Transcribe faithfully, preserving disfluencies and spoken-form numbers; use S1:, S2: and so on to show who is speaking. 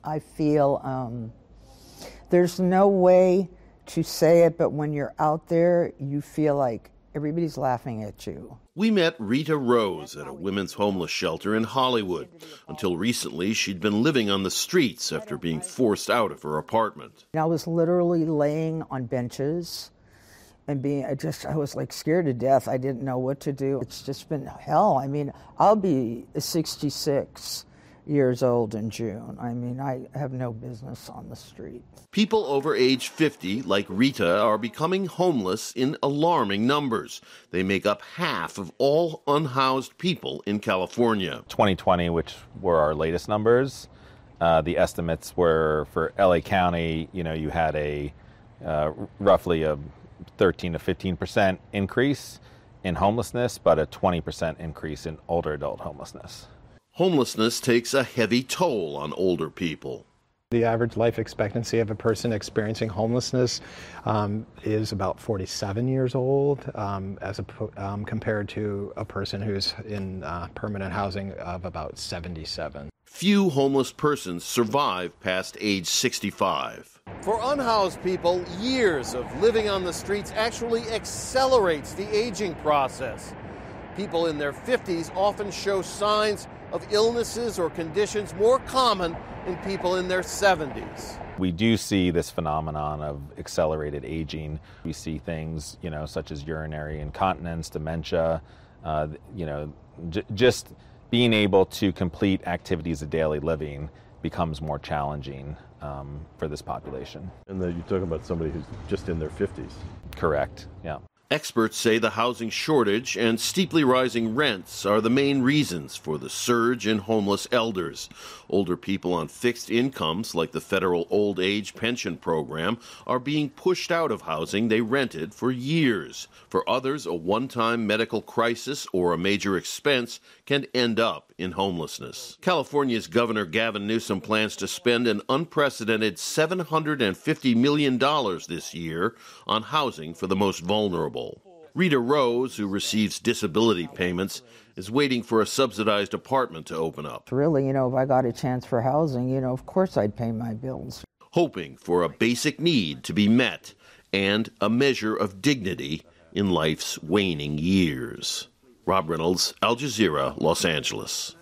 S1: I feel um, there's no way to say it, but when you're out there, you feel like everybody's laughing at you.
S2: We met Rita Rose at a women's homeless shelter in Hollywood. Until recently, she'd been living on the streets after being forced out of her apartment.
S1: I was literally laying on benches and being, I just, I was like scared to death. I didn't know what to do. It's just been hell. I mean, I'll be sixty-six years old in June. I mean, I have no business on the street.
S2: People over age fifty, like Rita, are becoming homeless in alarming numbers. They make up half of all unhoused people in California.
S3: twenty twenty, which were our latest numbers, uh, the estimates were for L A County, you know, you had a uh, roughly a thirteen to fifteen percent increase in homelessness, but a twenty percent increase in older adult homelessness.
S2: Homelessness takes a heavy toll on older people.
S4: The average life expectancy of a person experiencing homelessness um, is about forty-seven years old, um, as a, um, compared to a person who's in uh, permanent housing of about seventy-seven.
S2: Few homeless persons survive past age sixty-five. For unhoused people, years of living on the streets actually accelerates the aging process. People in their fifties often show signs of illnesses or conditions more common in people in their seventies.
S3: We do see this phenomenon of accelerated aging. We see things, you know, such as urinary incontinence, dementia, uh, you know, j- just being able to complete activities of daily living becomes more challenging um, for this population.
S5: And then you're talking about somebody who's just in their fifties.
S3: Correct, yeah.
S2: Experts say the housing shortage and steeply rising rents are the main reasons for the surge in homeless elders. Older people on fixed incomes, like the federal old age pension program, are being pushed out of housing they rented for years. For others, a one-time medical crisis or a major expense can end up in homelessness. California's Governor Gavin Newsom plans to spend an unprecedented seven hundred fifty million dollars this year on housing for the most vulnerable. Rita Rose, who receives disability payments, is waiting for a subsidized apartment to open up.
S1: Really, you know, if I got a chance for housing, you know, of course I'd pay my bills.
S2: Hoping for a basic need to be met and a measure of dignity in life's waning years. Rob Reynolds, Al Jazeera, Los Angeles.